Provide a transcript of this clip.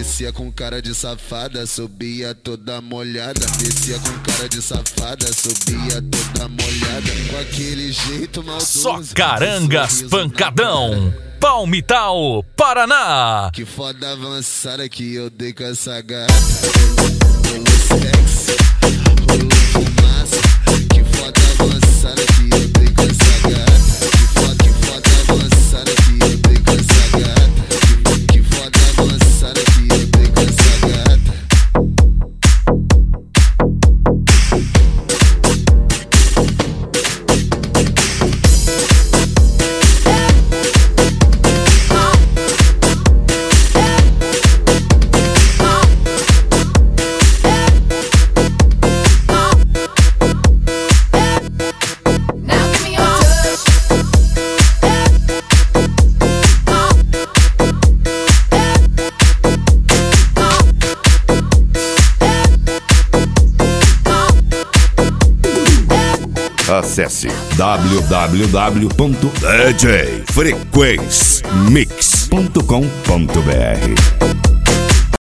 Descia com cara de safada, subia toda molhada. Descia com cara de safada, subia toda molhada. Com aquele jeito maldoso. Só carangas pancadão. Palmital, Paraná. Que foda avançada que eu dei com essa gata. Rolou sexy, rolou fumaça. Que foda avançada que eu dei com essa gata. Que foda avançada que eu dei com essa gata. Que foda avançada que eu dei com essa gata. Acesse www.djfrequencemix.com.br.